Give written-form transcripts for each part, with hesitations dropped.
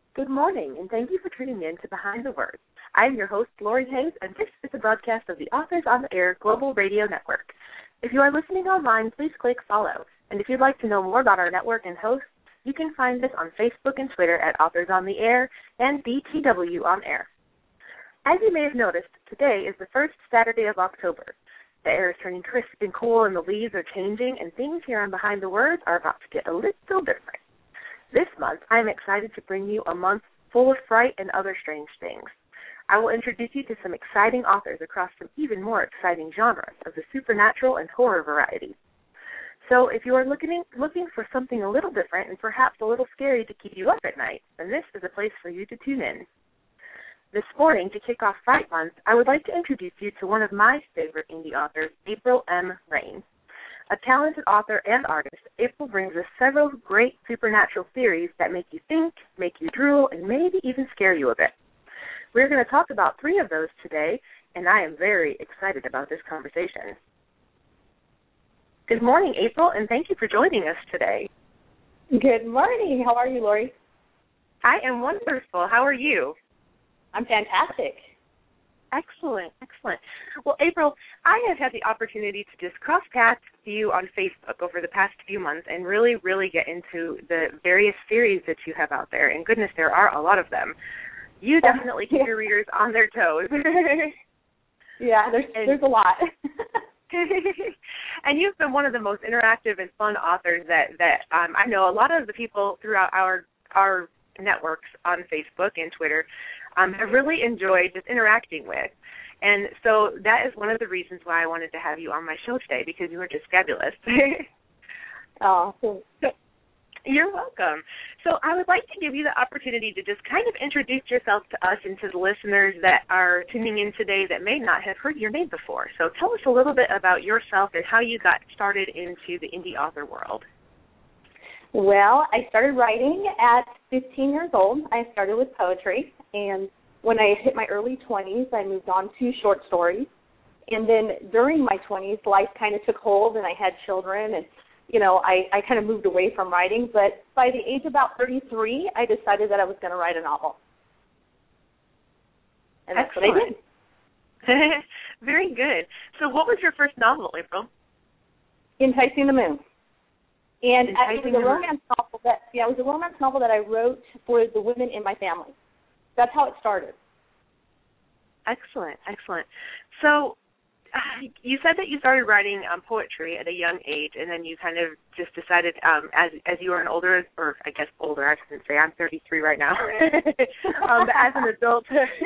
Good morning, and thank you for tuning in to Behind the Words. I am your host, Lori Hayes, and this is a broadcast of the Authors on the Air Global Radio Network. If you are listening online, please click follow. And if you'd like to know more about our network and hosts, you can find us on Facebook and Twitter at Authors on the Air and BTW on Air. As you may have noticed, today is the first Saturday of October. The air is turning crisp and cool, and the leaves are changing, and things here on Behind the Words are about to get a little different. This month, I am excited to bring you a month full of fright and other strange things. I will introduce you to some exciting authors across some even more exciting genres of the supernatural and horror variety. So if you are looking for something a little different and perhaps a little scary to keep you up at night, then this is a place for you to tune in. This morning, to kick off Fright Month, I would like to introduce you to one of my favorite indie authors, April M. Reign. A talented author and artist, April brings us several great supernatural theories that make you think, make you drool, and maybe even scare you a bit. We're going to talk about 3 of those today, and I am very excited about this conversation. Good morning, April, and thank you for joining us today. Good morning. How are you, Lori? I am wonderful. How are you? I'm fantastic. Excellent, excellent. Well, April, I have had the opportunity to just cross paths with you on Facebook over the past few months and really, really get into the various theories that you have out there. And goodness, there are a lot of them. You definitely keep your readers on their toes. Yeah, there's a lot. And you've been one of the most interactive and fun authors that I know a lot of the people throughout our networks on Facebook and Twitter have really enjoyed just interacting with. And so that is one of the reasons why I wanted to have you on my show today, because you are just fabulous. Oh, thanks. You're welcome. So I would like to give you the opportunity to just kind of introduce yourself to us and to the listeners that are tuning in today that may not have heard your name before. So tell us a little bit about yourself and how you got started into the indie author world. Well, I started writing at 15 years old. I started with poetry, and when I hit my early 20s, I moved on to short stories. And then during my 20s, life kind of took hold, and I had children, and, you know, I kind of moved away from writing. But by the age of about 33, I decided that I was going to write a novel. And that's what I did. Very good. So what was your first novel, April? Enticing the Moon. And it was a romance novel it was a romance novel that I wrote for the women in my family. That's how it started. Excellent, excellent. So you said that you started writing poetry at a young age, and then you kind of just decided as you were older, I shouldn't say, I'm 33 right now, but as an adult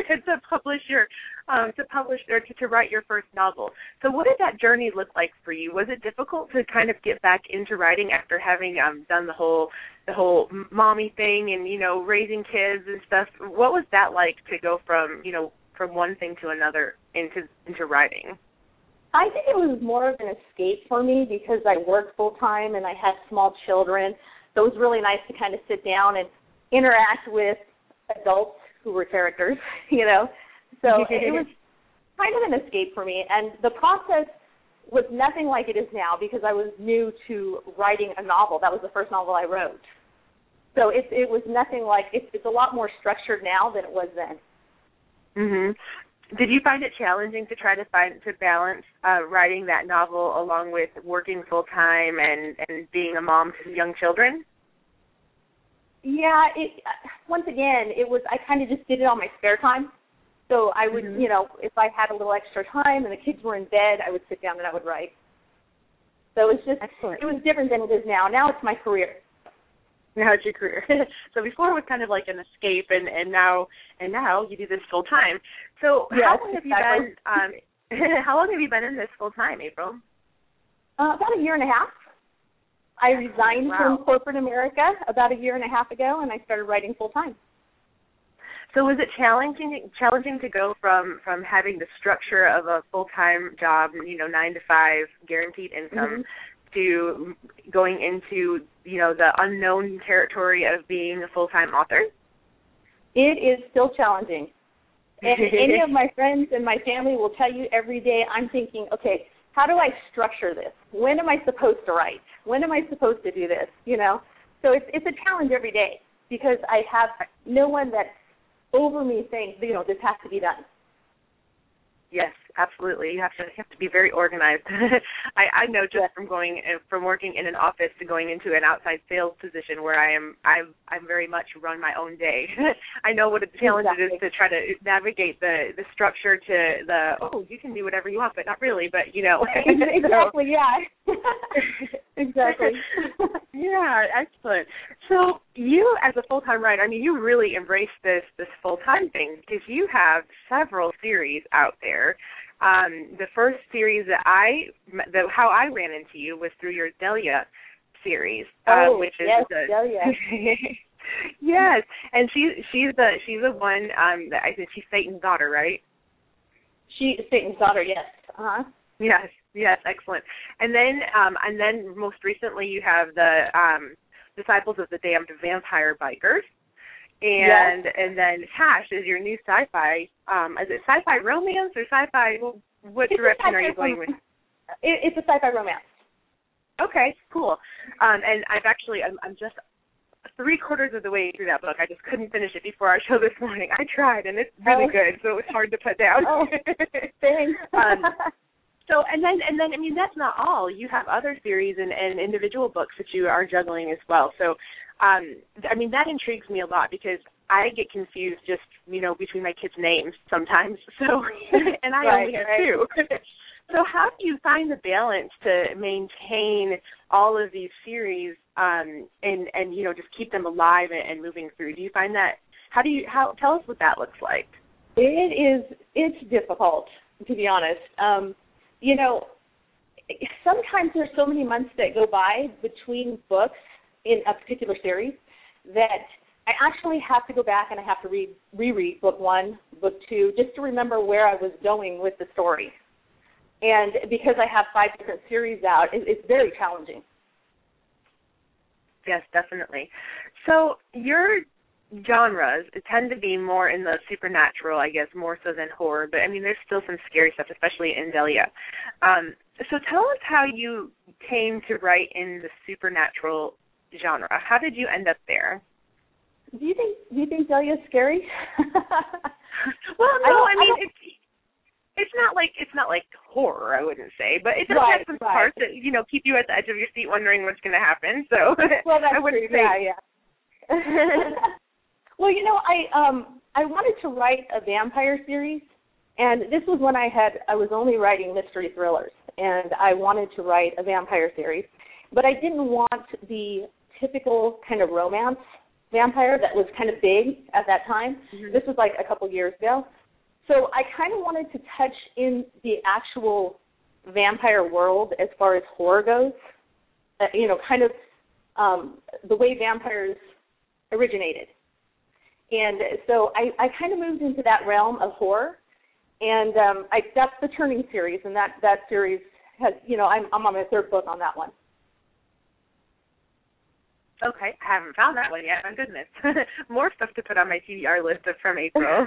to write your first novel. So what did that journey look like for you? Was it difficult to kind of get back into writing after having done the whole mommy thing and, you know, raising kids and stuff? What was that like to go from one thing to another into writing? I think it was more of an escape for me because I worked full-time and I had small children. So it was really nice to kind of sit down and interact with adults who were characters, you know. So it was kind of an escape for me. And the process was nothing like it is now because I was new to writing a novel. That was the first novel I wrote. So it was nothing like, it's a lot more structured now than it was then. Mhm. Did you find it challenging to try to balance writing that novel along with working full time and being a mom to young children? Yeah. Once again, I kind of just did it on my spare time. So I would, you know, if I had a little extra time and the kids were in bed, I would sit down and I would write. So it was just, excellent. It was different than it is now. Now it's my career. Now it's your career. So before it was kind of like an escape, and now you do this full time. So yes, how long have you been? How long have you been in this full time, April? About a year and a half. I resigned from corporate America about a year and a half ago, and I started writing full time. So was it challenging to go from having the structure of a full time job, 9 to 5, guaranteed income, to going into, the unknown territory of being a full-time author? It is still challenging. And any of my friends and my family will tell you every day I'm thinking, okay, how do I structure this? When am I supposed to write? When am I supposed to do this? So it's a challenge every day. because I have no one that's over me saying, this has to be done. Yes, absolutely. You have to be very organized. I know just from working in an office to going into an outside sales position where I'm very much run my own day. I know what a challenge it is to try to navigate the structure to you can do whatever you want, but not really. But exactly, yeah, exactly. Yeah, excellent. So you, as a full-time writer, I mean, you really embrace this full-time thing because you have several series out there. The first series how I ran into you was through your Delia series, which is Delia. Yes, and she's the one that I think she's Satan's daughter, right? She is Satan's daughter, yes. Uh-huh. Yes, excellent. And then most recently you have the Disciples of the Damned Vampire Bikers. And then Hash is your new sci-fi. Is it sci-fi romance or sci-fi? What direction are you going with? It's a sci-fi romance. Okay, cool. And I'm just 3/4 of the way through that book. I just couldn't finish it before our show this morning. I tried, and it's really good, so it was hard to put down. Oh, thanks. So and then I mean that's not all. You have other series and individual books that you are juggling as well. So I mean that intrigues me a lot because I get confused just between my kids' names sometimes. So and I only have two. So how do you find the balance to maintain all of these series and just keep them alive and moving through? Do you find that? Tell us what that looks like. It's difficult, to be honest. Sometimes there's so many months that go by between books in a particular series that I actually have to go back and I have to reread book 1, book 2, just to remember where I was going with the story. And because I have 5 different series out, it's very challenging. Yes, definitely. So your genres tend to be more in the supernatural, I guess, more so than horror. But, I mean, there's still some scary stuff, especially in Delia. So tell us how you came to write in the supernatural genre. How did you end up there? Do you think Delia is scary? Well, no, I mean, it's not like horror, I wouldn't say, but it does have some parts that keep you at the edge of your seat, wondering what's going to happen. So well, that's I wouldn't true. say, yeah. Well, I wanted to write a vampire series, and this was when I was only writing mystery thrillers, and I wanted to write a vampire series, but I didn't want the typical kind of romance vampire that was kind of big at that time. Mm-hmm. This was like a couple years ago. So I kind of wanted to touch in the actual vampire world as far as horror goes, kind of the way vampires originated. And so I kind of moved into that realm of horror, and that's the Turning series, and that series has, I'm on my 3rd book on that one. Okay, I haven't found that one yet. My goodness. More stuff to put on my TBR list from April.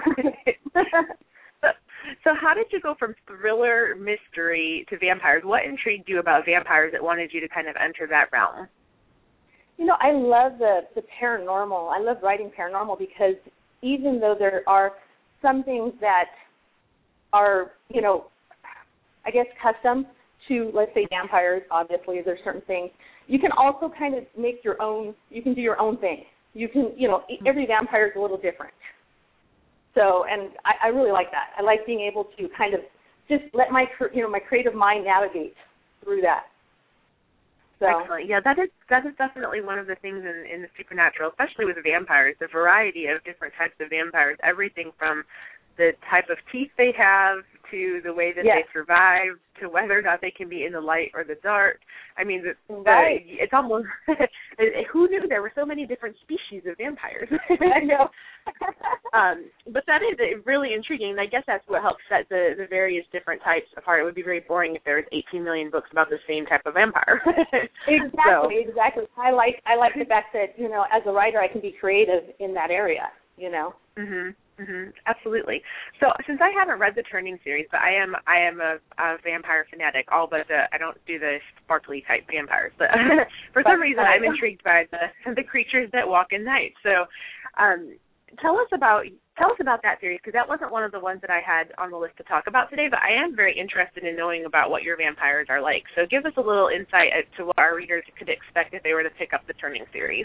So how did you go from thriller mystery to vampires? What intrigued you about vampires that wanted you to kind of enter that realm? I love the paranormal. I love writing paranormal because even though there are some things that are, I guess custom to, let's say, vampires, obviously there's certain things, you can also kind of make your own, you can do your own thing. You can, every vampire is a little different. So, and I really like that. I like being able to kind of just let my creative mind navigate through that. So. Excellent. Yeah, that is definitely one of the things in the supernatural, especially with vampires, the variety of different types of vampires, everything from the type of teeth they have to the way that they survive to whether or not they can be in the light or the dark. I mean, it's almost, who knew there were so many different species of vampires? I know. But that is really intriguing, and I guess that's what helps set the various different types apart. It would be very boring if there was 18 million books about the same type of vampire. Exactly. I like the fact that, as a writer, I can be creative in that area, Mm-hmm. Absolutely. So since I haven't read the Turning series, but I am a vampire fanatic, all but I don't do the sparkly type vampires. But for some reason, I'm intrigued by the creatures that walk in night. So tell us about that series, because that wasn't one of the ones that I had on the list to talk about today, but I am very interested in knowing about what your vampires are like. So give us a little insight as to what our readers could expect if they were to pick up the Turning series.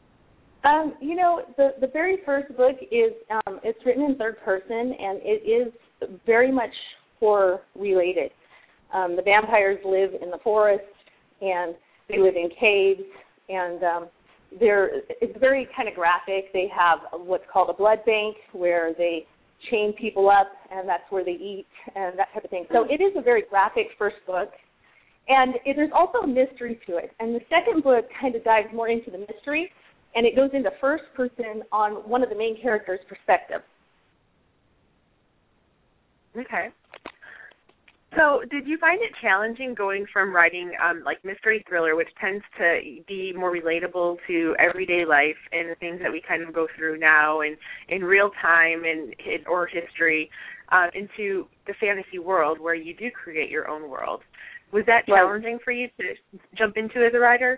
The very first book is it's written in third person, and it is very much horror related. The vampires live in the forest, and they live in caves, and it's very kind of graphic. They have what's called a blood bank where they chain people up, and that's where they eat and that type of thing. So it is a very graphic first book, and there's also a mystery to it. And the second book kind of dives more into the mystery, and it goes into first person on one of the main characters' perspective. Okay. So did you find it challenging going from writing like mystery thriller, which tends to be more relatable to everyday life and the things that we kind of go through now and in real time or history, into the fantasy world where you do create your own world? Was that challenging for you to jump into as a writer?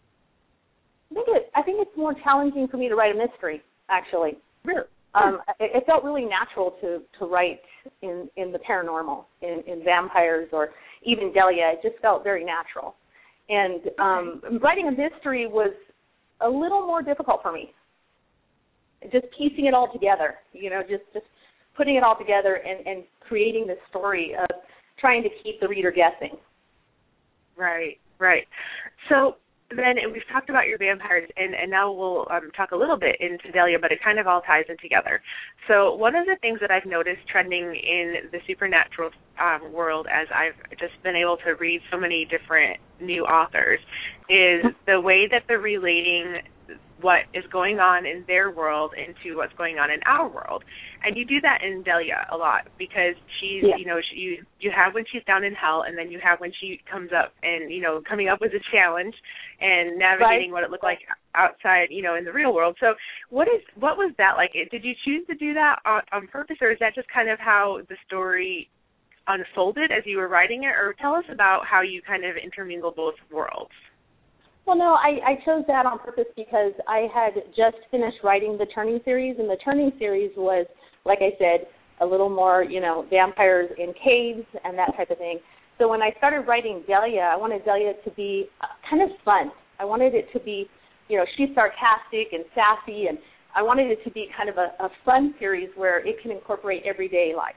I think it's more challenging for me to write a mystery, actually. Really? It felt really natural to write in the paranormal, in vampires, or even Delia. It just felt very natural. And writing a mystery was a little more difficult for me. Just piecing it all together, just putting it all together and creating this story of trying to keep the reader guessing. Right. So then we've talked about your vampires, and now we'll talk a little bit into Delia, but it kind of all ties in together. So one of the things that I've noticed trending in the supernatural world, as I've just been able to read so many different new authors, is the way that they're relating what is going on in their world into what's going on in our world. And you do that in Delia a lot, because she's, you have when she's down in hell, and then you have when she comes up and, coming up with a challenge and navigating what it looked like outside, in the real world. So what was that like? Did you choose to do that on purpose, or is that just kind of how the story unfolded as you were writing it? Or tell us about how you kind of intermingle both worlds. Well, no, I chose that on purpose because I had just finished writing the Turning series, and the Turning series was, like I said, a little more, vampires in caves and that type of thing. So when I started writing Delia, I wanted Delia to be kind of fun. I wanted it to be, she's sarcastic and sassy, and I wanted it to be kind of a fun series where it can incorporate everyday life.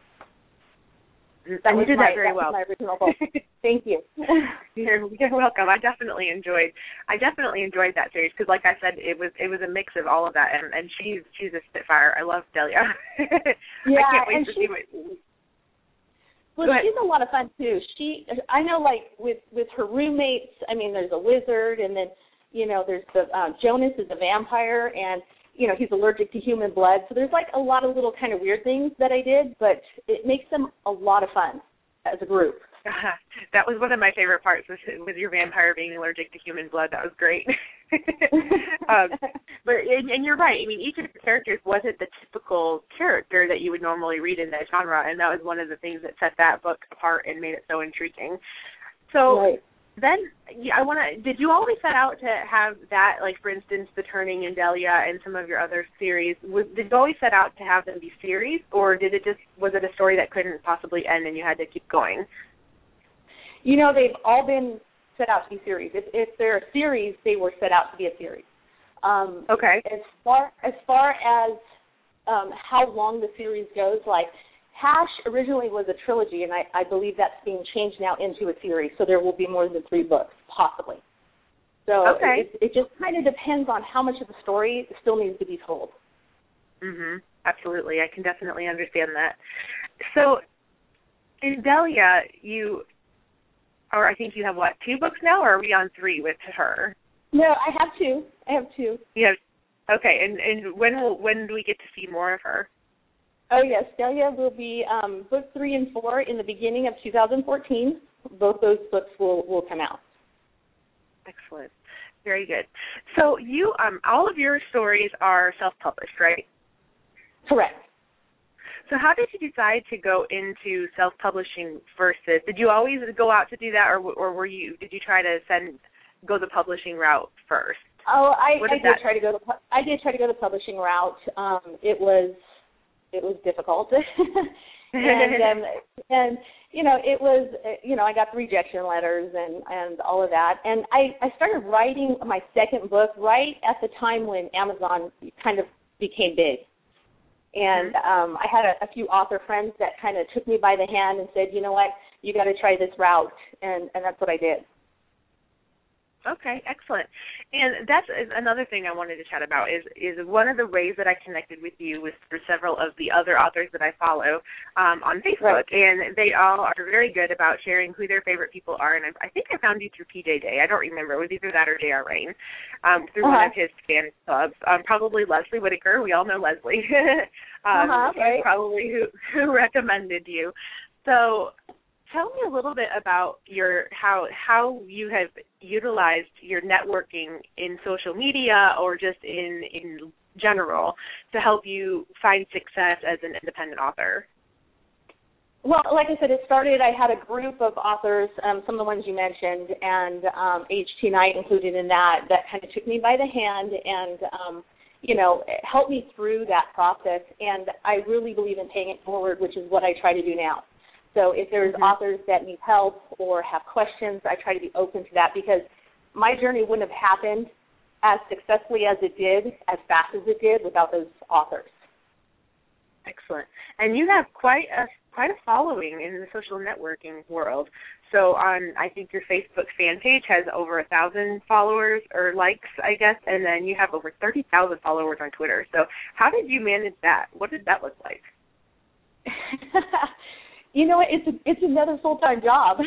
And you did that very well. That was my original goal. Thank you. You're welcome. I definitely enjoyed that series because, like I said, it was a mix of all of that, and she's a spitfire. I love Delia. Yeah, I can't wait to see what. Well, she's a lot of fun too. I know, like with her roommates. I mean, there's a wizard, and then there's the Jonas is a vampire, and he's allergic to human blood. So there's like a lot of little kind of weird things that I did, but it makes them a lot of fun as a group. That was one of my favorite parts, with your vampire being allergic to human blood. That was great. And you're right. I mean, each of the characters wasn't the typical character that you would normally read in that genre, and that was one of the things that set that book apart and made it so intriguing. So. Right. Then did you always set out to have that, like, for instance, The Turning and Delia and some of your other series, did you always set out to have them be series, or was it a story that couldn't possibly end and you had to keep going? They've all been set out to be series. If they're a series, they were set out to be a series. Okay. As far as how long the series goes, like, Hash originally was a trilogy, and I believe that's being changed now into a series, so there will be more than 3 books, possibly. So it just kind of depends on how much of the story still needs to be told. Absolutely. I can definitely understand that. So in Delia, I think you have, 2 books now, or are we on 3 with her? No, I have 2. Yeah. Okay, and when do we get to see more of her? Oh, yes. Delia will be book 3 and 4 in the beginning of 2014. Both those books will come out. Excellent. Very good. So you, all of your stories are self-published, right? Correct. So how did you decide to go into self-publishing versus, did you always go out to do that, or did you try to go the publishing route first? Oh, I did try to go the publishing route. It was difficult. and it was, I got the rejection letters and all of that. And I started writing my second book right at the time when Amazon kind of became big. And I had a few author friends that kind of took me by the hand and said, you know what, you got to try this route. And that's what I did. Okay, excellent. And that's another thing I wanted to chat about is one of the ways that I connected with you was through several of the other authors that I follow on Facebook. Right. And they all are very good about sharing who their favorite people are. And I think I found you through PJ Day. I don't remember. It was either that or J.R. Rain through one of his fan clubs. Probably Leslie Whitaker. We all know Leslie. Right. Probably who recommended you. So tell me a little bit about how you have utilized your networking in social media or just in general to help you find success as an independent author. Well, like I said, it started, I had a group of authors, some of the ones you mentioned, and HT Knight included in that kind of took me by the hand and, helped me through that process. And I really believe in paying it forward, which is what I try to do now. So if there's authors that need help or have questions, I try to be open to that because my journey wouldn't have happened as successfully as it did, as fast as it did without those authors. Excellent. And you have quite a following in the social networking world. So I think your Facebook fan page has over 1,000 followers or likes, I guess, and then you have over 30,000 followers on Twitter. So how did you manage that? What did that look like? It's another full-time job.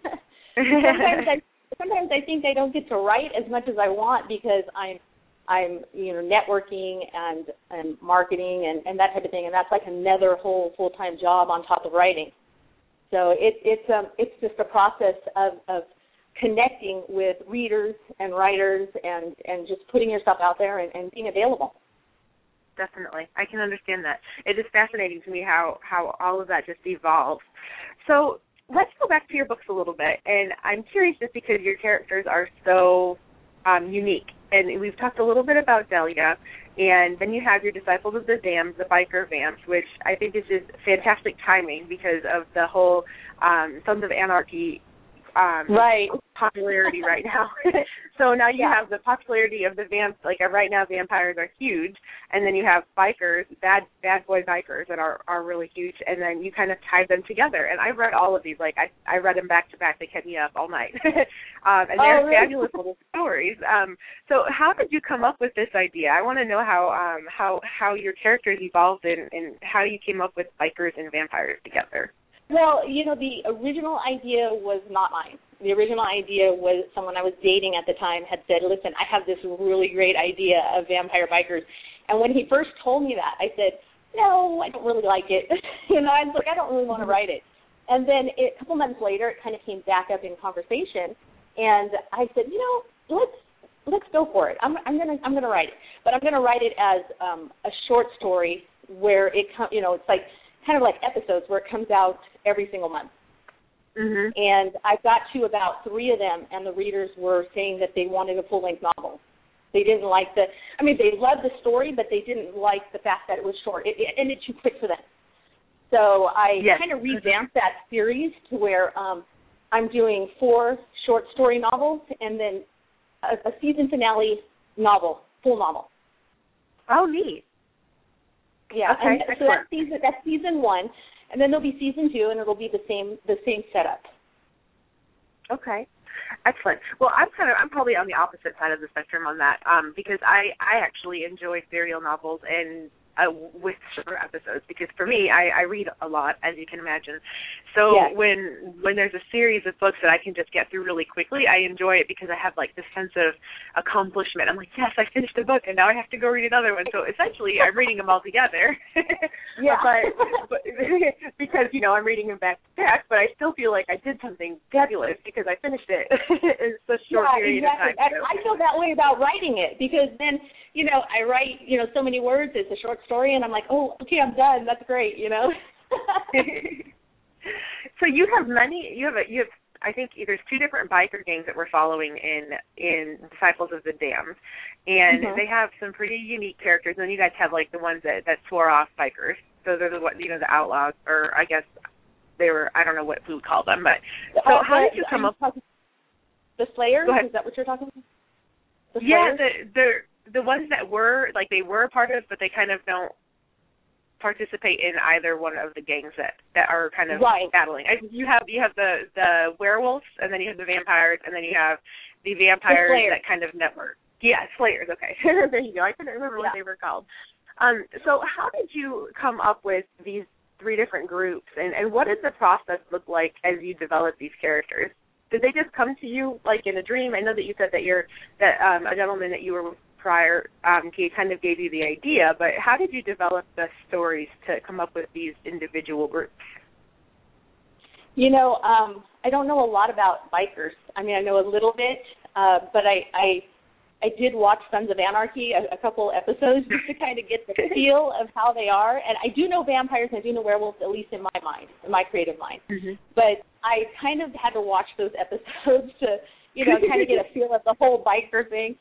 Sometimes I think I don't get to write as much as I want because I'm networking and marketing and that type of thing, and that's like another whole full-time job on top of writing. So it's just a process of connecting with readers and writers and just putting yourself out there and being available. Definitely. I can understand that. It is fascinating to me how all of that just evolves. So let's go back to your books a little bit. And I'm curious just because your characters are so unique. And we've talked a little bit about Delia. And then you have your Disciples of the Damned, the biker vamps, which I think is just fantastic timing because of the whole Sons of Anarchy right. popularity right now. So now you have the popularity of the vamps. Like right now, vampires are huge, and then you have bikers, bad boy bikers that are really huge, and then you kind of tie them together. And I've read all of these. Like I read them back to back. They kept me up all night, and they're really fabulous little stories. So how did you come up with this idea? I want to know how your characters evolved and how you came up with bikers and vampires together. Well, the original idea was not mine. The original idea was someone I was dating at the time had said, listen, I have this really great idea of vampire bikers. And when he first told me that, I said, no, I don't really like it. I was like, I don't really want to write it. And then a couple months later, it kind of came back up in conversation. And I said, let's go for it. I'm gonna write it. But I'm going to write it as a short story where it's like kind of like episodes where it comes out every single month. Mm-hmm. And I got to about 3 of them, and the readers were saying that they wanted a full-length novel. They didn't like they loved the story, but they didn't like the fact that it was short. It ended too quick for them. So I kind of revamped that series to where I'm doing 4 short story novels and then a season finale novel, full novel. Oh, neat. Yeah, okay, and so that's season 1, and then there'll be season 2, and it'll be the same setup. Okay, excellent. Well, I'm probably on the opposite side of the spectrum on that because I actually enjoy serial novels and with shorter episodes because for me, I read a lot, as you can imagine. So when there's a series of books that I can just get through really quickly, I enjoy it because I have like this sense of accomplishment. I'm like, yes, I finished a book and now I have to go read another one. So essentially, I'm reading them all together. but because I'm reading them back to back, but I still feel like I did something fabulous because I finished it in such a short period of time. So. I feel that way about writing it because then I write so many words. It's a short story, and I'm like, oh, okay, I'm done. That's great, you know. So you have I think there's 2 different biker gangs that we're following in Disciples of the Damned, and they have some pretty unique characters. And then you guys have like the ones that swore off bikers. So they're the outlaws, or I guess they were, I don't know what we would call them. But so how did you come up? The Slayers? Is that what you're talking about? The Slayers? Yeah, the ones that were like they were a part of, but they kind of don't participate in either one of the gangs that are kind of battling. You have the werewolves, and then you have the vampires, and then you have the vampires that kind of network. Yeah, Slayers. Okay, there you go. I couldn't remember what they were called. So how did you come up with these 3 different groups, and what did the process look like as you developed these characters? Did they just come to you like in a dream? I know that you said that a gentleman that you were with prior, he kind of gave you the idea, but how did you develop the stories to come up with these individual groups? You know, I don't know a lot about bikers. I mean, I know a little bit, but I did watch Sons of Anarchy, a couple episodes, just to kind of get the feel of how they are. And I do know vampires and I do know werewolves, at least in my mind, in my creative mind. But I kind of had to watch those episodes to, kind of get a feel of the whole biker thing.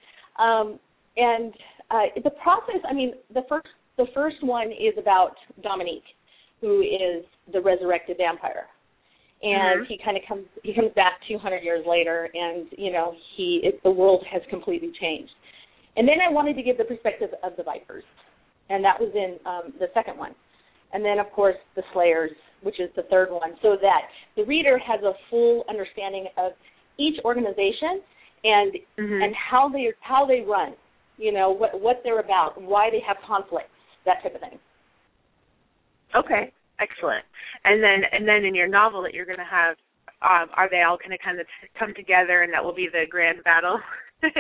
And the process, I mean, the first one is about Dominique, who is the resurrected vampire. And he comes back 200 years later, and the world has completely changed. And then I wanted to give the perspective of the Vipers, and that was in the second one. And then of course the Slayers, which is the third one, so that the reader has a full understanding of each organization and how they run, what they're about, why they have conflicts, that type of thing. Okay. Excellent. And then in your novel that you're going to have, are they all going to kind of come together, and that will be the grand battle? That's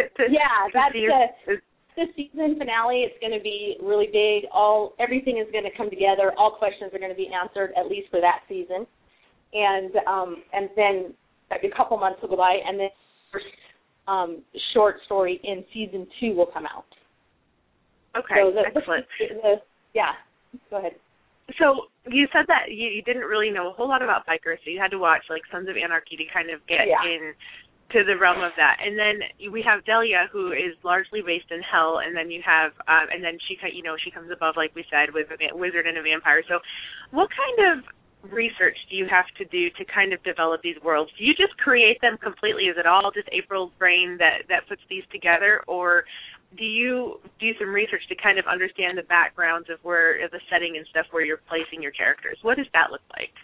the season finale. It's going to be really big. Everything is going to come together. All questions are going to be answered, at least for that season. And then a couple months will go by, and then the first short story in season 2 will come out. Okay, so excellent. Go ahead. So you said that you didn't really know a whole lot about bikers, so you had to watch like Sons of Anarchy to kind of get into the realm of that. And then we have Delia, who is largely based in hell, and then you have, and then she comes above, like we said, with a wizard and a vampire. So what kind of research do you have to do to kind of develop these worlds? Do you just create them completely? Is it all just April's brain that puts these together, or do you do some research to kind of understand the backgrounds of where the setting and stuff where you're placing your characters? What does that look like?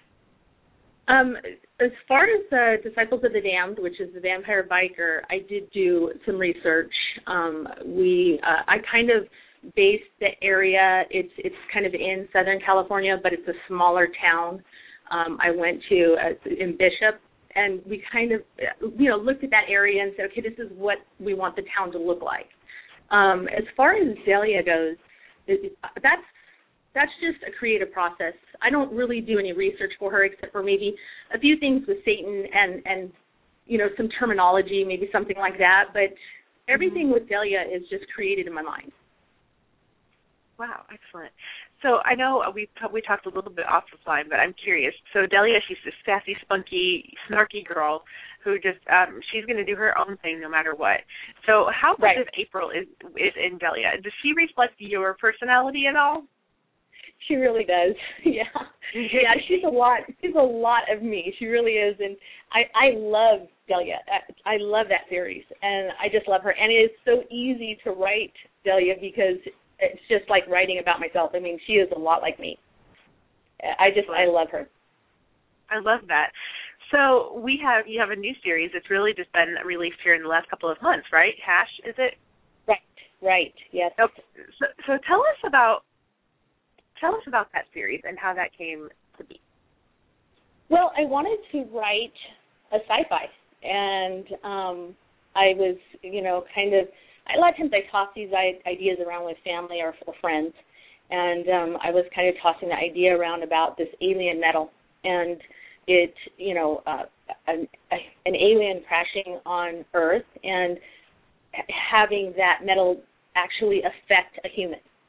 As far as Disciples of the Damned, which is the vampire biker, I did do some research. I kind of based the area. It's kind of in Southern California, but it's a smaller town. I went to in Bishop, and we kind of looked at that area and said, okay, this is what we want the town to look like. As far as Delia goes, that's just a creative process. I don't really do any research for her except for maybe a few things with Satan and some terminology, maybe something like that. But everything with Delia is just created in my mind. Wow, excellent. So I know we talked a little bit off the line, but I'm curious. So Delia, she's this sassy, spunky, snarky girl who just she's going to do her own thing no matter what. So how much of April is in Delia? Does she reflect your personality at all? She really does. Yeah, she's a lot of me. She really is, and I love Delia. I love that series, and I just love her. And it is so easy to write Delia because it's just like writing about myself. I mean, she is a lot like me. I love her. I love that. So you have a new series that's really just been released here in the last couple of months, right? Hash, is it? Right. Yes. So tell us about that series and how that came to be. Well, I wanted to write a sci-fi, and I was, a lot of times I toss these ideas around with family or friends, and I was kind of tossing the idea around about this alien metal, and it, an alien crashing on Earth and having that metal actually affect a human.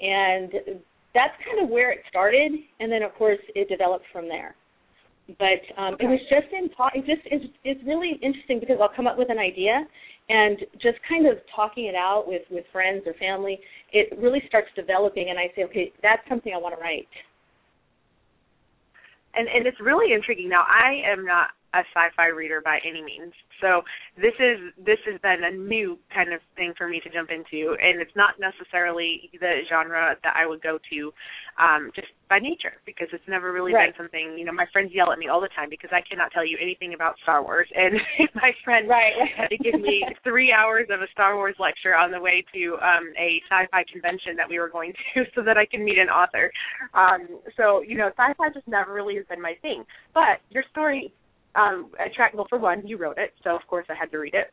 And that's kind of where it started, and then, of course, it developed from there. But it was just it's really interesting because I'll come up with an idea, and just kind of talking it out with friends or family, it really starts developing, and I say, okay, that's something I want to write. And it's really intriguing. Now, I am not a sci-fi reader by any means, so this has been a new kind of thing for me to jump into, and it's not necessarily the genre that I would go to just by nature, because it's never really been something, my friends yell at me all the time because I cannot tell you anything about Star Wars, and my friend had to give me 3 hours of a Star Wars lecture on the way to a sci-fi convention that we were going to so that I can meet an author. So, sci-fi just never really has been my thing, but your story, well, for one, you wrote it, so of course I had to read it.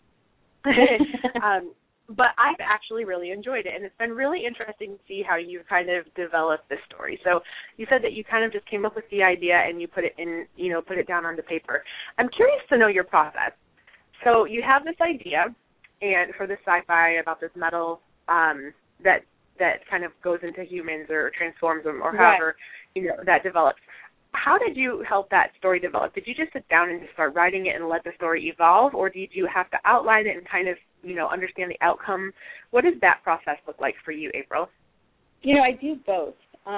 But I've actually really enjoyed it, and it's been really interesting to see how you kind of developed this story. So you said that you kind of just came up with the idea and you put it in, put it down onto paper. I'm curious to know your process. So you have this idea, and for this sci-fi about this metal that kind of goes into humans or transforms them, or however that develops. How did you help that story develop? Did you just sit down and just start writing it and let the story evolve, or did you have to outline it and kind of, understand the outcome? What does that process look like for you, April? I do both.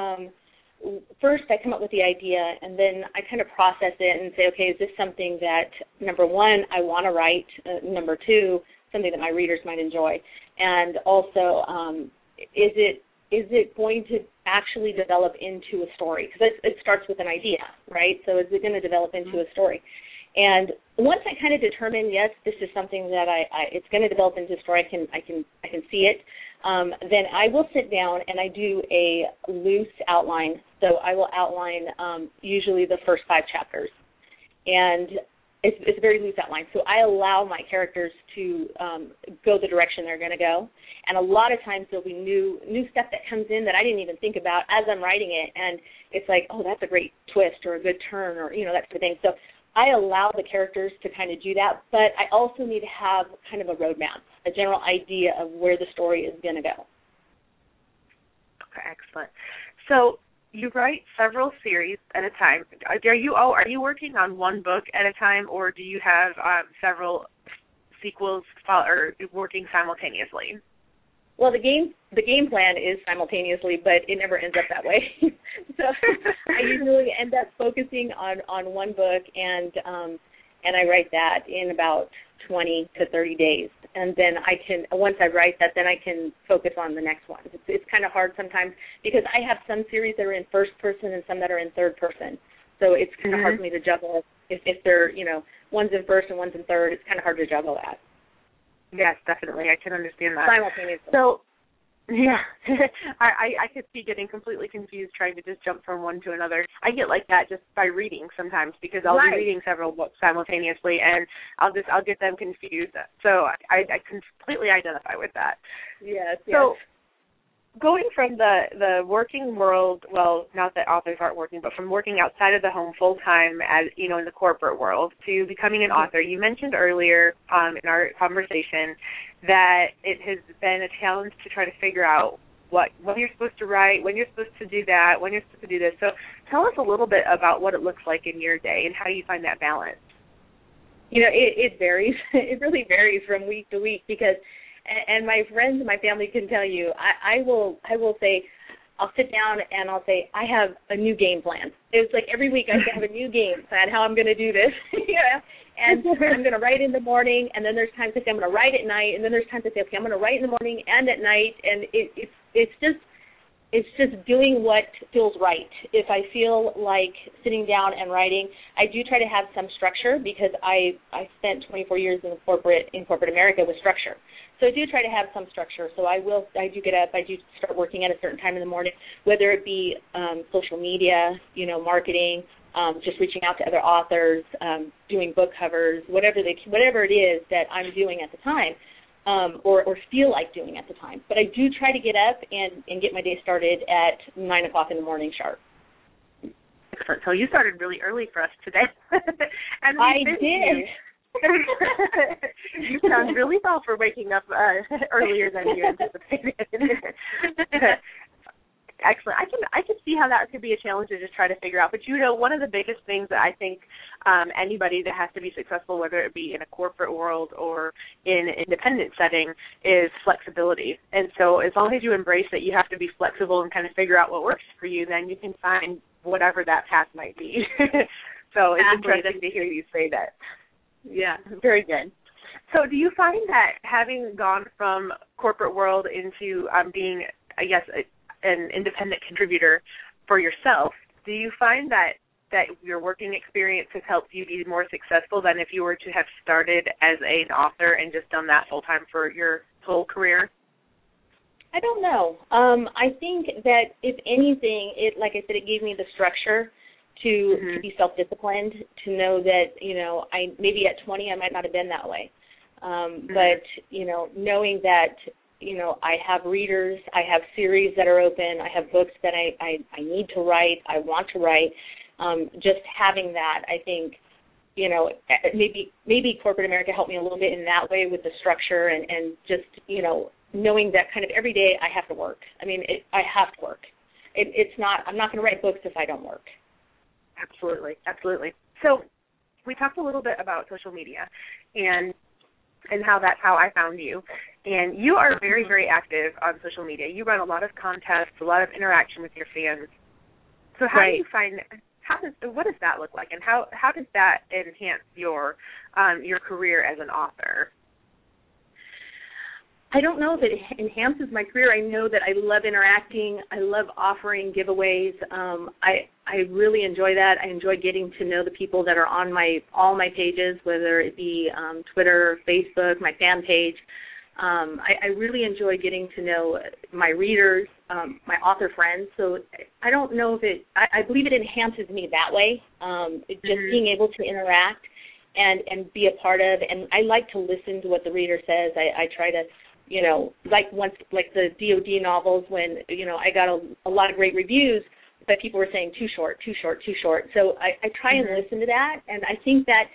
First, I come up with the idea, and then I kind of process it and say, okay, is this something that, number one, I want to write, number two, something that my readers might enjoy, and also, is it going to actually develop into a story? Because it starts with an idea, right? So is it going to develop into a story? And once I kind of determine, yes, this is something that it's going to develop into a story, I can see it, then I will sit down and I do a loose outline. So I will outline usually the first 5 chapters. And it's a very loose outline. So I allow my characters to go the direction they're going to go. And a lot of times there'll be new stuff that comes in that I didn't even think about as I'm writing it. And it's like, oh, that's a great twist or a good turn or, that sort of thing. So I allow the characters to kind of do that. But I also need to have kind of a roadmap, a general idea of where the story is going to go. Okay, excellent. So you write several series at a time. Are you working on one book at a time, or do you have several sequels or working simultaneously? Well, the game plan is simultaneously, but it never ends up that way. So I usually end up focusing on one book, and I write that in about 20 to 30 days. And then once I write that, then I can focus on the next one. It's kind of hard sometimes because I have some series that are in first person and some that are in third person. So it's kind of hard for me to juggle. If they're, one's in first and one's in third, it's kind of hard to juggle that. Yes, definitely. I can understand that. Simultaneously. So, yeah, I could see getting completely confused trying to just jump from one to another. I get like that just by reading sometimes because I'll be reading several books simultaneously and I'll get them confused. So I completely identify with that. Yes. So going from the working world, well, not that authors aren't working, but from working outside of the home full time as in the corporate world to becoming an author, you mentioned earlier in our conversation that it has been a challenge to try to figure out when you're supposed to write, when you're supposed to do that, when you're supposed to do this. So tell us a little bit about what it looks like in your day and how you find that balance. It varies. It really varies from week to week because, and my friends and my family can tell you, I will say, I'll sit down and I'll say, I have a new game plan. It's like every week I have a new game plan, how I'm going to do this, And I'm going to write in the morning, and then there's times to say I'm going to write at night, and then there's times to say, okay, I'm going to write in the morning and at night, and it's just doing what feels right. If I feel like sitting down and writing, I do try to have some structure because I spent 24 years in corporate America with structure. So I do try to have some structure. So I do get up, I do start working at a certain time in the morning, whether it be social media, marketing, just reaching out to other authors, doing book covers, whatever it is that I'm doing at the time, or feel like doing at the time. But I do try to get up and get my day started at 9 o'clock in the morning sharp. Excellent. So you started really early for us today. And I did. You sound really well for waking up earlier than you anticipated. Excellent. I can see how that could be a challenge to just try to figure out. But one of the biggest things that I think anybody that has to be successful, whether it be in a corporate world or in an independent setting, is flexibility. And so as long as you embrace that you have to be flexible and kind of figure out what works for you, then you can find whatever that path might be. So it's interesting to hear you say that. Yeah, very good. So do you find that having gone from corporate world into being, I guess, an independent contributor for yourself, do you find that your working experience has helped you be more successful than if you were to have started as an author and just done that full-time for your whole career? I don't know. I think that, if anything, like I said, it gave me the structure to be self-disciplined, to know that, I maybe at 20 I might not have been that way. But, knowing that, I have readers, I have series that are open, I have books that I need to write, I want to write. Just having that, I think, maybe corporate America helped me a little bit in that way with the structure and just, knowing that kind of every day I have to work. I mean, I have to work. I'm not going to write books if I don't work. Absolutely, absolutely. So we talked a little bit about social media and how that's how I found you. And you are very, very active on social media. You run a lot of contests, a lot of interaction with your fans. So how do you find, what does that look like, and how does that enhance your career as an author? I don't know if it enhances my career. I know that I love interacting. I love offering giveaways. I really enjoy that. I enjoy getting to know the people that are on all my pages, whether it be Twitter, Facebook, my fan page. I really enjoy getting to know my readers, my author friends. So I don't know if I believe it enhances me that way, just being able to interact and be a part of. And I like to listen to what the reader says. I try to, like the DoD novels, when, I got a lot of great reviews, but people were saying too short. So I try and listen to that, and I think that,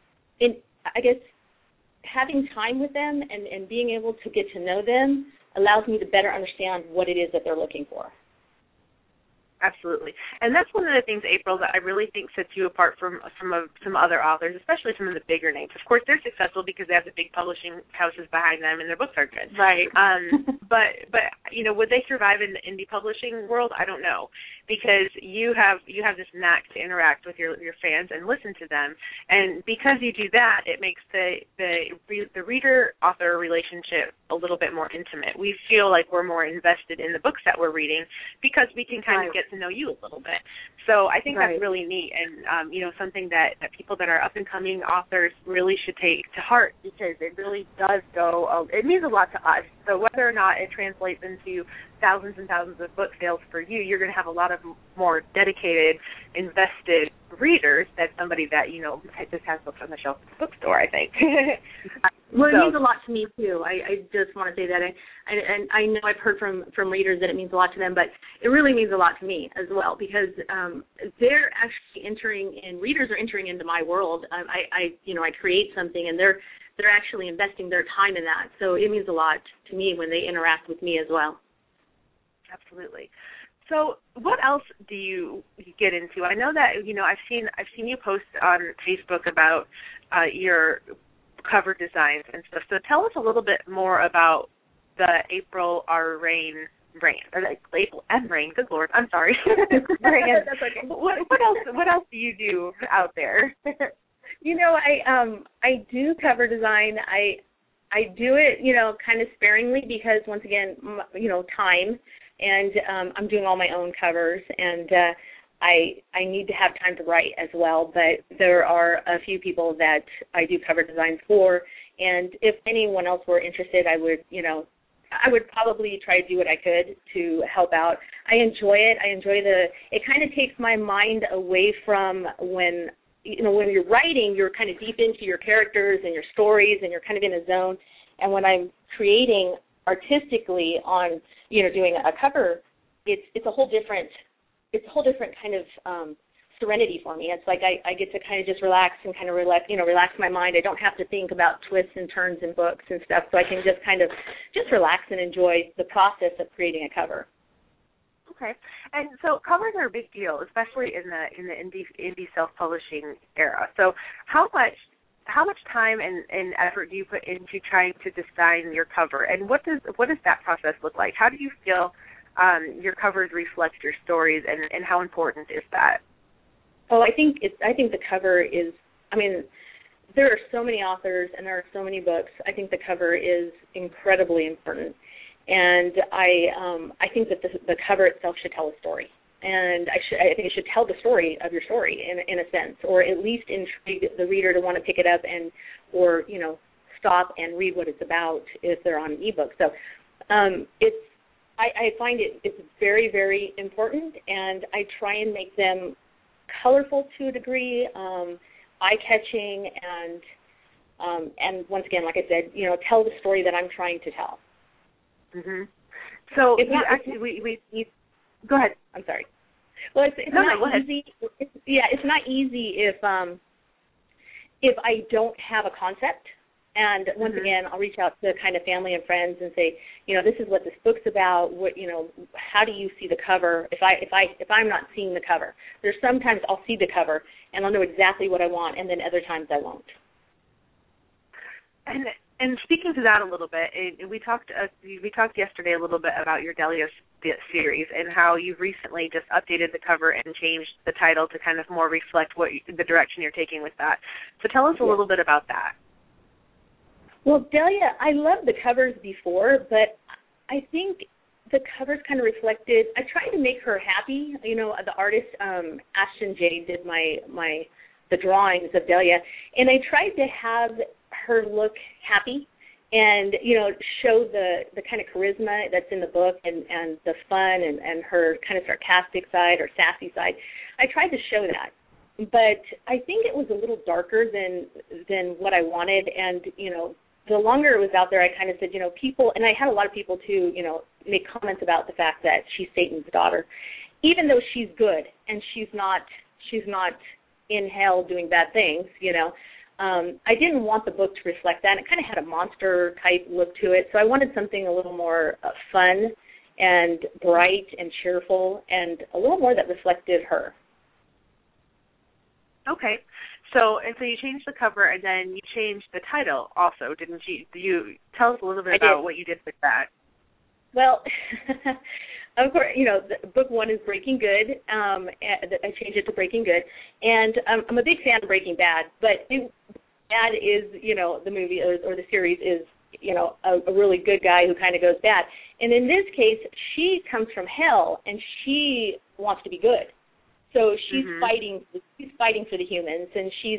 I guess, having time with them and being able to get to know them allows me to better understand what it is that they're looking for. Absolutely. And that's one of the things, April, that I really think sets you apart from some other authors, especially some of the bigger names. Of course, they're successful because they have the big publishing houses behind them and their books are good. Right. But would they survive in the indie publishing world? I don't know, because you have this knack to interact with your fans and listen to them. And because you do that, it makes the reader-author relationship a little bit more intimate. We feel like we're more invested in the books that we're reading because we can kind of get to know you a little bit. So I think that's really neat, and something that people that are up-and-coming authors really should take to heart, because it really does it means a lot to us. So whether or not it translates into thousands and thousands of book sales for you, you're going to have a lot of more dedicated, invested readers than somebody that, just has books on the shelf at the bookstore, I think. Well, it means a lot to me, too. I just want to say that. And I know I've heard from readers that it means a lot to them, but it really means a lot to me as well, because they're actually readers are entering into my world. I create something, and they're actually investing their time in that. So it means a lot to me when they interact with me as well. Absolutely. So what else do you get into? I know that, I've seen you post on Facebook about your cover designs and stuff. So tell us a little bit more about the April R. Rain brand, or like April M. Rain. Good Lord, I'm sorry. That's okay. What else do you do out there? I do cover design. I do it, kind of sparingly, because once again, time, and I'm doing all my own covers, and I need to have time to write as well. But there are a few people that I do cover designs for, and if anyone else were interested, I would probably try to do what I could to help out. I enjoy it. It kind of takes my mind away from when you're writing, you're kind of deep into your characters and your stories, and you're kind of in a zone. And when I'm creating artistically on, doing a cover, it's a whole different kind of serenity for me. It's like I get to kind of just relax and kind of relax my mind. I don't have to think about twists and turns in books and stuff, so I can just kind of just relax and enjoy the process of creating a cover. Okay, and so covers are a big deal, especially in the indie self-publishing era. So how much time and effort do you put into trying to design your cover, and what does that process look like? How do you feel your covers reflect your stories, and how important is that? Oh, I think the cover is. I mean, there are so many authors and there are so many books. I think the cover is incredibly important, and I think that the cover itself should tell a story, and I think it should tell the story of your story in a sense, or at least intrigue the reader to want to pick it up or stop and read what it's about if they're on an ebook. So I find it's very, very important, and I try and make them colorful to a degree, eye-catching, and once again, like I said, tell the story that I'm trying to tell. Mm-hmm. So we go ahead. I'm sorry. Well, it's not easy. It's not easy if I don't have a concept. And once again, I'll reach out to kind of family and friends and say, this is what this book's about. What, how do you see the cover? If I'm not seeing the cover, there's sometimes I'll see the cover and I'll know exactly what I want, and then other times I won't. And speaking to that a little bit, we talked yesterday a little bit about your Delia series and how you've recently just updated the cover and changed the title to kind of more reflect the direction you're taking with that. So tell us a little bit about that. Well, Delia, I loved the covers before, but I think the covers kind of reflected. I tried to make her happy. The artist Ashton J did the drawings of Delia, and I tried to have her look happy and show the kind of charisma that's in the book and the fun and her kind of sarcastic side or sassy side. I tried to show that, but I think it was a little darker than what I wanted, and the longer it was out there, I kind of said, people, and I had a lot of people too, make comments about the fact that she's Satan's daughter, even though she's good and she's not in hell doing bad things, I didn't want the book to reflect that. It kind of had a monster type look to it, so I wanted something a little more fun and bright and cheerful and a little more that reflected her. Okay. So you changed the cover, and then you changed the title also, didn't you? You tell us a little bit about what you did with that. Well, of course, book one is Breaking Good. I changed it to Breaking Good, and I'm a big fan of Breaking Bad, but Bad is, the movie or the series is, a really good guy who kind of goes bad. And in this case, she comes from hell, and she wants to be good. So she's fighting. She's fighting for the humans, and she's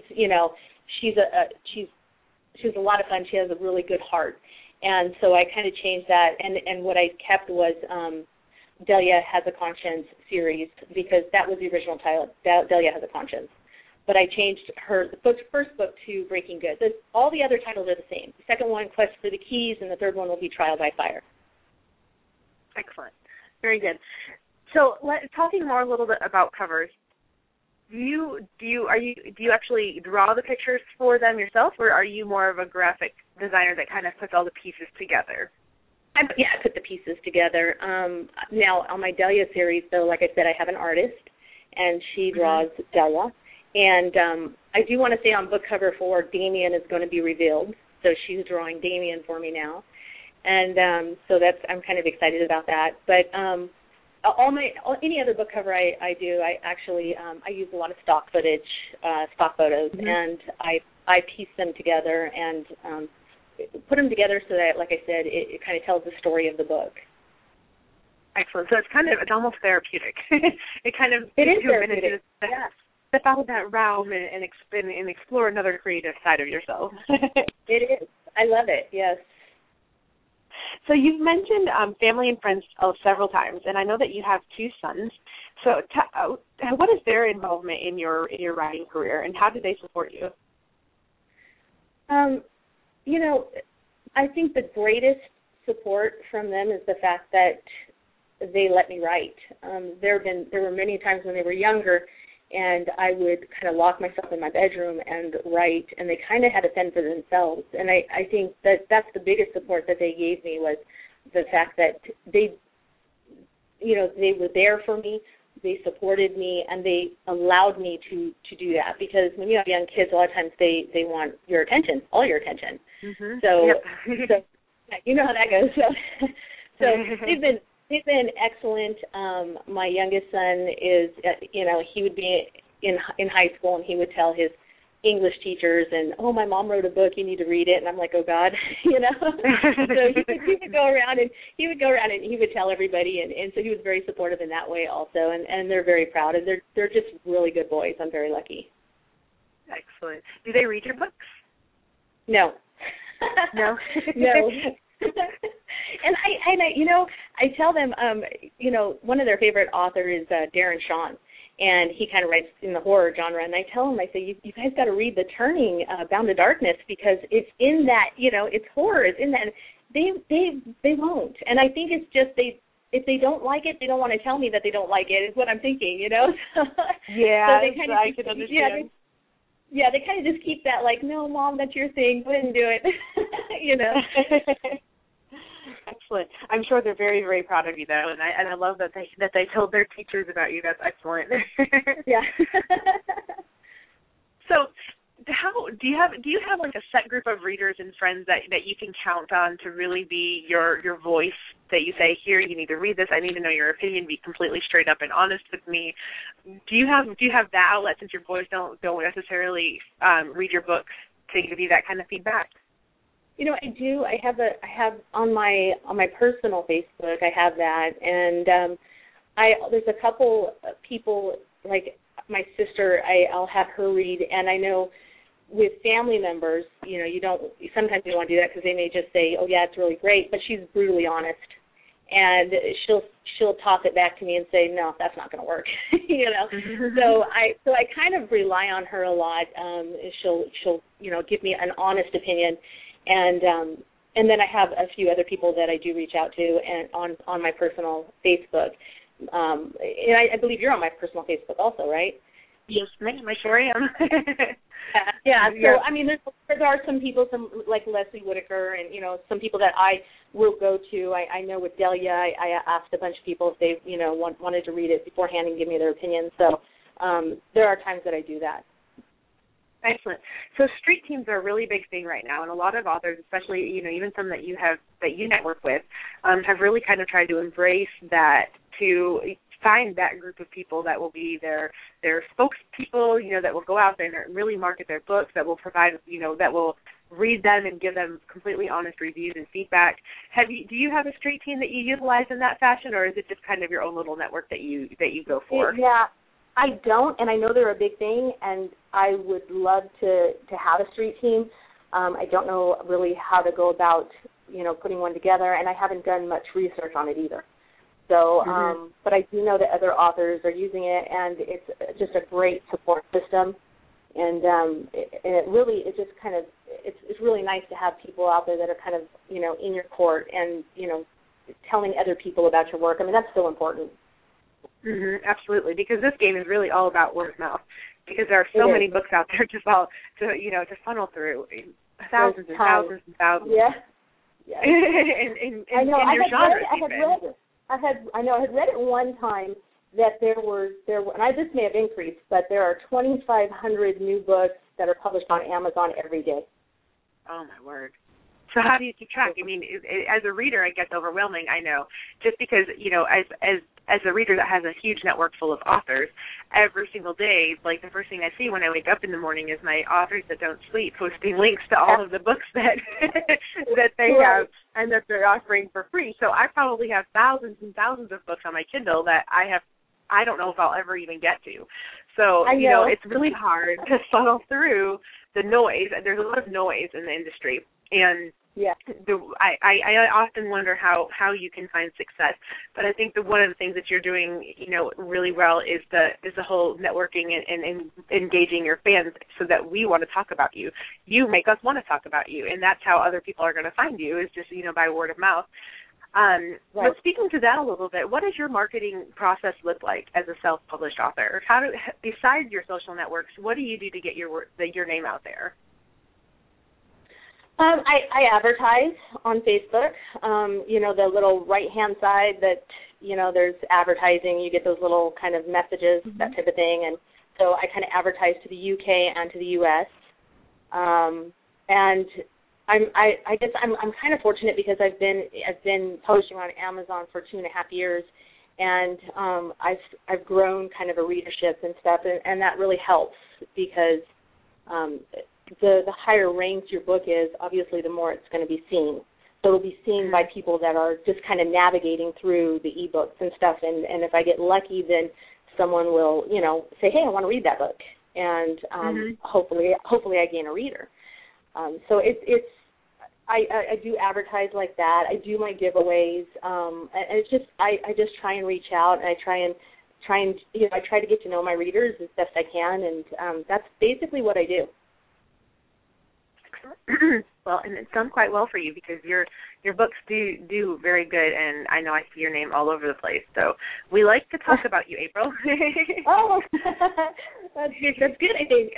a lot of fun. She has a really good heart, and so I kind of changed that. And what I kept was Delia Has a Conscience series, because that was the original title. Delia Has a Conscience, but I changed the first book to Breaking Good. All the other titles are the same. The second one, Quest for the Keys, and the third one will be Trial by Fire. Excellent, very good. So, talking more a little bit about covers, do you actually draw the pictures for them yourself, or are you more of a graphic designer that kind of puts all the pieces together? I put the pieces together. Now, on my Delia series, though, like I said, I have an artist, and she draws Delia. And I do want to say on book cover 4, Damien is going to be revealed, so she's drawing Damien for me now, and so I'm kind of excited about that. But any other book cover I do, I actually I use a lot of stock footage, stock photos, and I piece them together and put them together so that, like I said, it kind of tells the story of the book. Excellent. So it's almost therapeutic. It kind of it is therapeutic. Step out of that realm and explore another creative side of yourself. It is. I love it. Yes. So you've mentioned family and friends several times, and I know that you have 2 sons. So what is their involvement in your writing career, and how do they support you? I think the greatest support from them is the fact that they let me write. There were many times when they were younger, and I would kind of lock myself in my bedroom and write, and they kind of had to fend for themselves. And I think that's the biggest support that they gave me, was the fact that they were there for me. They supported me, and they allowed me to do that, because when you have young kids, a lot of times they want your attention, all your attention. Mm-hmm. So, yep. so you know how that goes. So they've been excellent. My youngest son is, he would be in high school, and he would tell his English teachers, and my mom wrote a book, you need to read it, and I'm like, oh God, So he would go around and he would tell everybody, and so he was very supportive in that way also, and they're very proud, and they're just really good boys. I'm very lucky. Excellent. Do they read your books? No. No. No. And I tell them, one of their favorite authors is Darren Shawn. And he kind of writes in the horror genre. And I tell him, I say, you guys got to read The Turning, Bound to Darkness, because it's in that, it's horror. It's in that. They won't. And I think it's just if they don't like it, they don't want to tell me that they don't like it, is what I'm thinking, Yeah, so they kind of I can understand. Yeah, they kind of just keep that like, no, Mom, that's your thing. Go ahead and do it, Excellent. I'm sure they're very, very proud of you, though, and I love that they told their teachers about you. That's excellent. Yeah. So, do you have like a set group of readers and friends that you can count on to really be your voice? That you say, here, you need to read this. I need to know your opinion. Be completely straight up and honest with me. Do you have that outlet, since your boys don't necessarily read your books, to give you that kind of feedback? I do. I have on my personal Facebook. I have that, and there's a couple people, like my sister. I'll have her read, and I know with family members, sometimes you don't want to do that because they may just say, oh yeah, it's really great, but she's brutally honest, and she'll toss it back to me and say, no, that's not going to work, So I kind of rely on her a lot. She'll give me an honest opinion. And then I have a few other people that I do reach out to, and on my personal Facebook. And I believe you're on my personal Facebook also, right? Yes, ma'am. I sure am. Yeah. So I mean, there are some people, like Leslie Whitaker, and some people that I will go to. I know with Delia, I asked a bunch of people if they wanted to read it beforehand and give me their opinion. So there are times that I do that. Excellent. So street teams are a really big thing right now, and a lot of authors, especially even some that you network with, have really kind of tried to embrace that, to find that group of people that will be their spokespeople, that will go out there and really market their books, that will provide, that will read them and give them completely honest reviews and feedback. Do you have a street team that you utilize in that fashion, or is it just kind of your own little network that you go for? Yeah. I don't, and I know they're a big thing, and I would love to have a street team. I don't know really how to go about, putting one together, and I haven't done much research on it either. So, but I do know that other authors are using it, and it's just a great support system. And it's really nice to have people out there that are kind of, in your court and, telling other people about your work. I mean, that's so important. Absolutely, because this game is really all about word of mouth. Because there are so many books out there to funnel through, thousands and thousands and thousands. Yeah. in your genre. I had read it one time that there were, and this may have increased, but there are 2,500 new books that are published on Amazon every day. Oh my word. So how do you keep track? I mean, as a reader, it gets overwhelming, I know, just because, as a reader that has a huge network full of authors, every single day, like the first thing I see when I wake up in the morning is my authors that don't sleep posting links to all of the books that that they have and that they're offering for free. So I probably have thousands and thousands of books on my Kindle that I don't know if I'll ever even get to. So, it's really hard to funnel through the noise. There's a lot of noise in the industry. And I often wonder how you can find success. But I think that one of the things that you're doing, really well is the whole networking and engaging your fans so that we want to talk about you. You make us want to talk about you, and that's how other people are going to find you, is just, by word of mouth. But speaking to that a little bit, what does your marketing process look like as a self-published author? Besides your social networks, what do you do to get your name out there? I advertise on Facebook, the little right-hand side that there's advertising. You get those little kind of messages, that type of thing. And so I kind of advertise to the UK and to the US. And I guess I'm kind of fortunate because I've been publishing on Amazon for 2.5 years, and I've grown kind of a readership and stuff, and that really helps because the higher ranked your book is, obviously the more it's going to be seen. So it'll be seen by people that are just kind of navigating through the ebooks and stuff, and if I get lucky, then someone will, say, hey, I want to read that book, and hopefully I gain a reader. So I do advertise like that. I do my giveaways. And it's just I just try and reach out, and I try to get to know my readers as best I can, and that's basically what I do. Excellent. Well, and it's done quite well for you because your books do very good, and I know I see your name all over the place. So we like to talk about you, April. Oh, that's good, I think.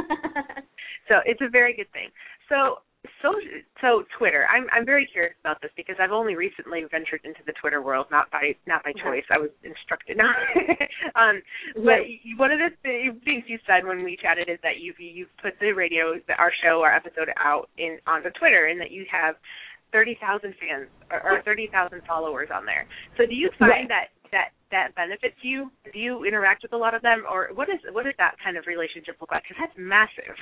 So it's a very good thing. So Twitter. I'm very curious about this because I've only recently ventured into the Twitter world, not by choice. I was instructed. But one of the things you said when we chatted is that you've put our episode out onto Twitter, and that you have 30,000 fans or 30,000 followers on there. So do you find that benefits you? Do you interact with a lot of them, or what does that kind of relationship look like? Because that's massive.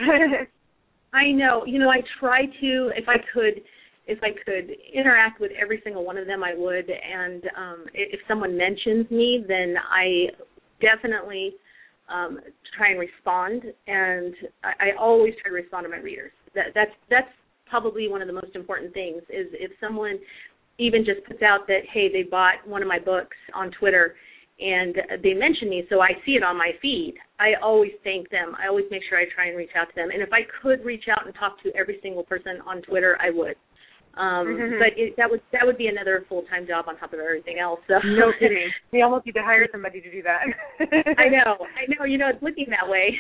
I know. I try to, if I could interact with every single one of them, I would. And if someone mentions me, then I definitely try and respond. And I always try to respond to my readers. That's probably one of the most important things. Is if someone even just puts out that, hey, they bought one of my books on Twitter, and they mention me, so I see it on my feed, I always thank them. I always make sure I try and reach out to them. And if I could reach out and talk to every single person on Twitter, I would. But that would be another full-time job on top of everything else. So. No kidding. We almost need to hire somebody to do that. I know. It's looking that way.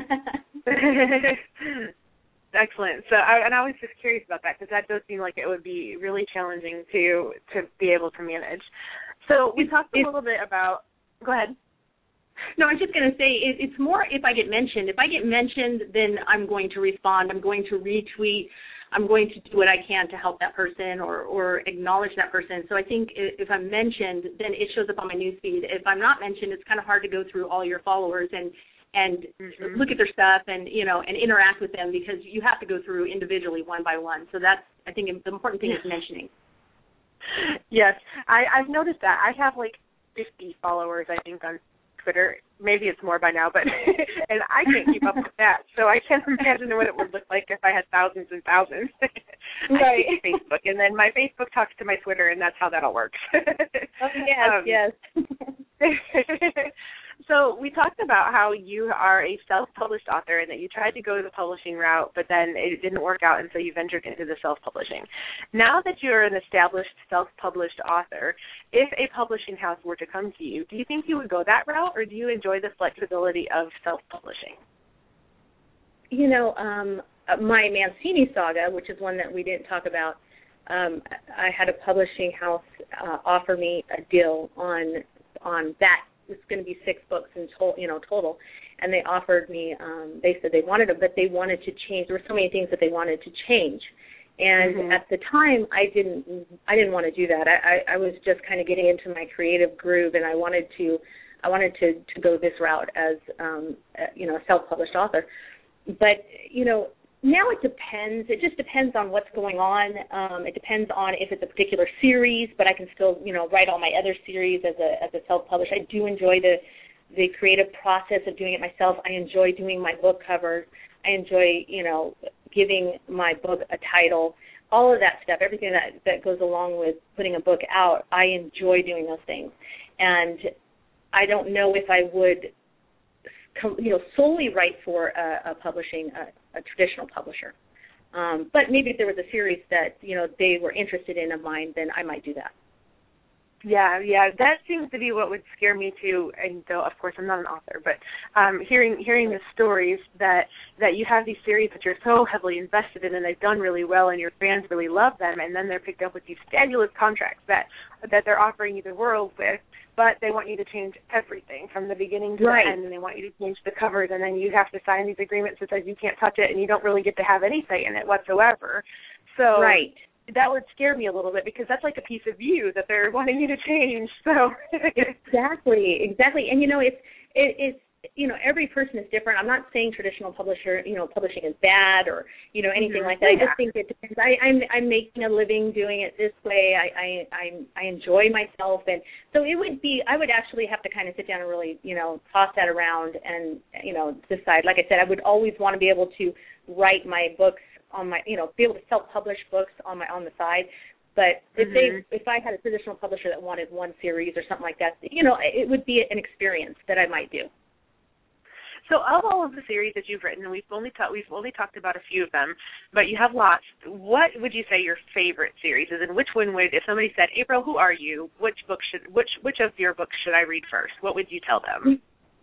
Excellent. So, I was just curious about that because that does seem like it would be really challenging to be able to manage. So we talked a little bit about. Go ahead. No, I was just going to say it's more if I get mentioned. If I get mentioned, then I'm going to respond. I'm going to retweet. I'm going to do what I can to help that person or acknowledge that person. So I think if I'm mentioned, then it shows up on my newsfeed. If I'm not mentioned, it's kind of hard to go through all your followers and look at their stuff and and interact with them because you have to go through individually one by one. So that's, I think, the important thing is mentioning. Yes, I've noticed that. I have like 50 followers, I think, on Twitter. Maybe it's more by now, but and I can't keep up with that. So I can't imagine what it would look like if I had thousands and thousands. Right. I see Facebook, and then my Facebook talks to my Twitter, and that's how that all works. Oh, yes. So we talked about how you are a self-published author and that you tried to go the publishing route, but then it didn't work out, and so you ventured into the self-publishing. Now that you're an established self-published author, if a publishing house were to come to you, do you think you would go that route, or do you enjoy the flexibility of self-publishing? My Mancini saga, which is one that we didn't talk about, I had a publishing house offer me a deal on that. It's going to be 6 books in total, and they offered me. They said they wanted it, but they wanted to change. There were so many things that they wanted to change, and at the time, I didn't want to do that. I was just kind of getting into my creative groove, and I wanted to go this route as a self-published author. But now it depends. It just depends on what's going on. It depends on if it's a particular series, but I can still, write all my other series as a self-published. I do enjoy the creative process of doing it myself. I enjoy doing my book covers. I enjoy, giving my book a title. All of that stuff, everything that goes along with putting a book out, I enjoy doing those things. And I don't know if I would solely write for a traditional publisher. But maybe if there was a series that, they were interested in of mine, then I might do that. Yeah, that seems to be what would scare me too. And though, of course, I'm not an author, but hearing the stories that you have these series that you're so heavily invested in and they've done really well and your fans really love them, and then they're picked up with these fabulous contracts that they're offering you the world with, but they want you to change everything from the beginning to the end, and they want you to change the covers, and then you have to sign these agreements that says you can't touch it, and you don't really get to have any say in it whatsoever. So. Right. That would scare me a little bit because that's like a piece of you that they're wanting you to change. So exactly. And it's every person is different. I'm not saying traditional publishing is bad or anything like that. I just think it depends. I'm making a living doing it this way. I enjoy myself, and so I would actually have to kind of sit down and really toss that around and decide. Like I said, I would always want to be able to write my books on my, be able to self-publish books on the side. But if I had a traditional publisher that wanted one series or something like that, it would be an experience that I might do. So of all of the series that you've written, and we've only talked about a few of them, but you have lots. What would you say your favorite series is, and which one would, if somebody said, April, who are you? Which of your books should I read first? What would you tell them?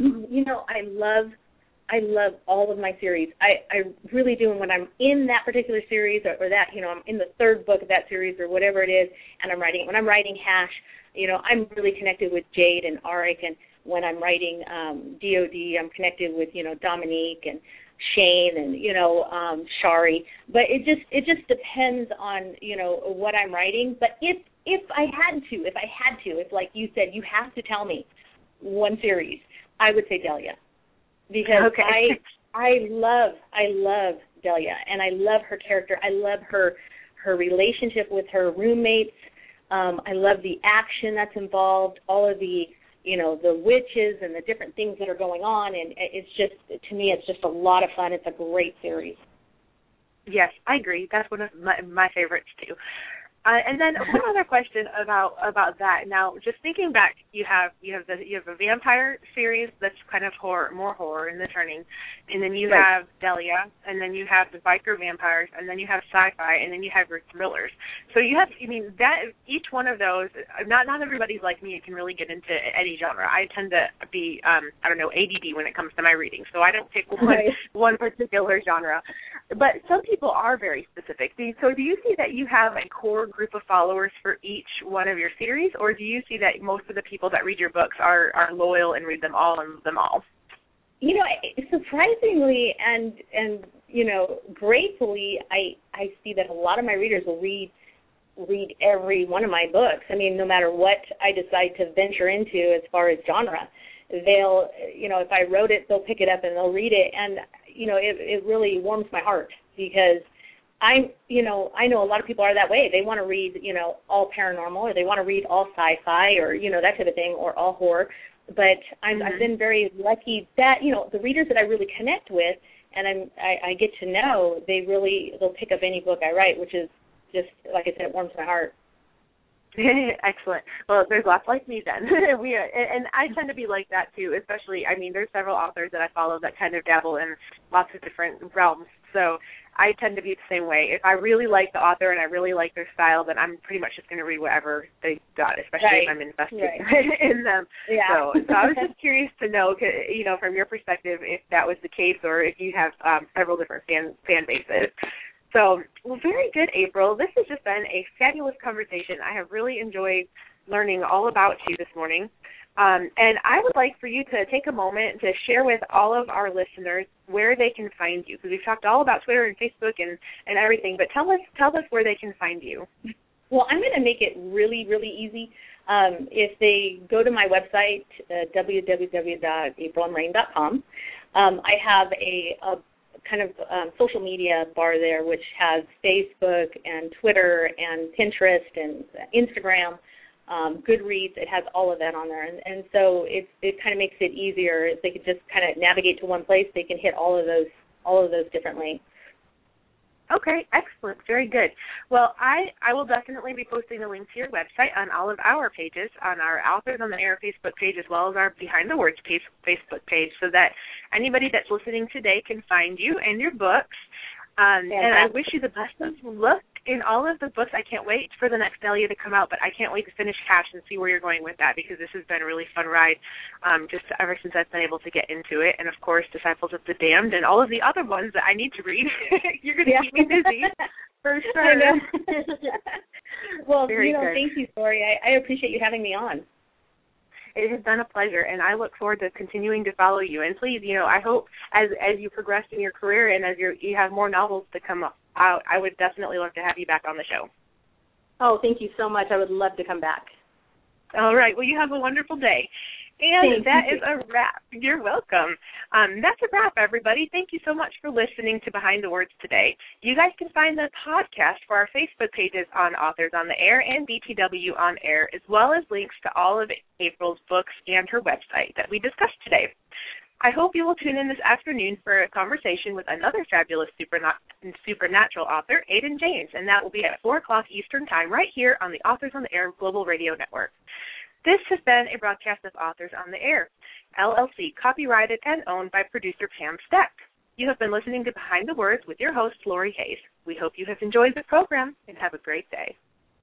I love all of my series. I really do. And when I'm in that particular series or that, I'm in the third book of that series or whatever it is, and when I'm writing Hash, I'm really connected with Jade and Arik. And when I'm writing DOD, I'm connected with, Dominique and Shane and, Shari. But it just depends on, what I'm writing. But if I had to, like you said, you have to tell me one series, I would say Delia. Because I love Delia, and I love her character. I love her relationship with her roommates. I love the action that's involved, all of the the witches and the different things that are going on, and it's just, to me, it's just a lot of fun. It's a great series. Yes, I agree. That's one of my favorites too. And then one other question about that. Now, just thinking back, you have a vampire series that's kind of more horror in the turning, and then you have Delia, and then you have the biker vampires, and then you have sci-fi, and then you have your thrillers. So you have, each one of those. Not everybody's like me and can really get into any genre. I tend to be ADD when it comes to my reading, so I don't pick one particular genre. But some people are very specific. So do you see that you have a core group of followers for each one of your series, or do you see that most of the people that read your books are loyal and read them all and love them all? Surprisingly and gratefully, I see that a lot of my readers will read every one of my books. No matter what I decide to venture into as far as genre, they'll, if I wrote it, they'll pick it up and they'll read it, and it really warms my heart because I know a lot of people are that way. They want to read, all paranormal, or they want to read all sci-fi, or that type of thing, or all horror. But I've been very lucky that the readers that I really connect with, and I get to know, they'll pick up any book I write, which is just, like I said, it warms my heart. Excellent. Well, there's lots like me then. And I tend to be like that too, especially, there's several authors that I follow that kind of dabble in lots of different realms. So I tend to be the same way. If I really like the author and I really like their style, then I'm pretty much just going to read whatever they got, especially if I'm invested in them. Yeah. So I was just curious to know, from your perspective, if that was the case or if you have several different fan bases. So, well, very good, April. This has just been a fabulous conversation. I have really enjoyed learning all about you this morning. And I would like for you to take a moment to share with all of our listeners where they can find you, because we've talked all about Twitter and Facebook and everything, but tell us where they can find you. Well, I'm going to make it really, really easy. If they go to my website, www.aprilmrain.com, I have a kind of social media bar there, which has Facebook and Twitter and Pinterest and Instagram, Goodreads. It has all of that on there, and so it kind of makes it easier. If they could just kind of navigate to one place, they can hit all of those different links. Okay, excellent. Very good. Well, I will definitely be posting a link to your website on all of our pages, on our Authors on the Air Facebook page, as well as our Behind the Words Facebook page, so that anybody that's listening today can find you and your books. And I wish you the best of luck in all of the books, I can't wait for the next Delia to come out, but I can't wait to finish Cash and see where you're going with that, because this has been a really fun ride just ever since I've been able to get into it. And, of course, Disciples of the Damned and all of the other ones that I need to read. You're going to keep me busy. For sure. I know. Well, Very good. Thank you, Lori. I appreciate you having me on. It has been a pleasure, and I look forward to continuing to follow you. And please, I hope as you progress in your career and as you have more novels to come out, I would definitely love to have you back on the show. Oh, thank you so much. I would love to come back. All right. Well, you have a wonderful day. And that is a wrap. You're welcome. That's a wrap, everybody. Thank you so much for listening to Behind the Words today. You guys can find the podcast for our Facebook pages on Authors on the Air and BTW on Air, as well as links to all of April's books and her website that we discussed today. I hope you will tune in this afternoon for a conversation with another fabulous supernatural author, Aiden James, and that will be at 4 o'clock Eastern Time right here on the Authors on the Air Global Radio Network. This has been a broadcast of Authors on the Air, LLC, copyrighted and owned by producer Pam Steck. You have been listening to Behind the Words with your host, Lori Hayes. We hope you have enjoyed the program and have a great day.